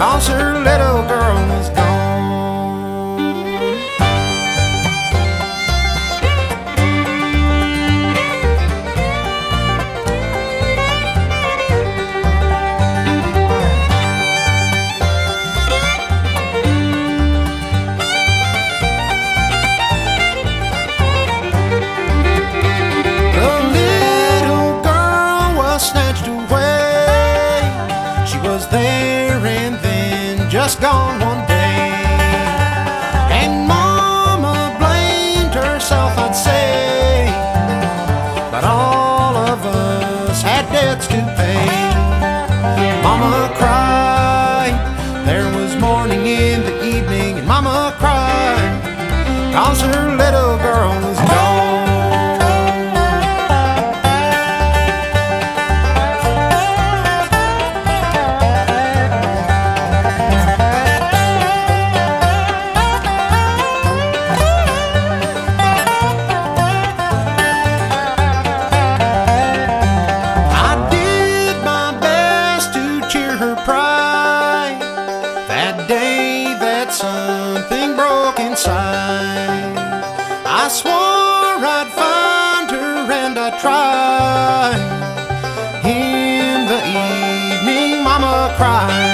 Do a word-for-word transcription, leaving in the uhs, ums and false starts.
'cause her little girl was gone. Snatched away. She was there and then just gone one day. And Mama blamed herself, I'd say, but all of us had debts to pay. Mama cried, there was mourning in the evening, and Mama cried 'cause her little girl was gone. That day that something broke inside, I swore I'd find her and I tried. In the evening, Mama cried.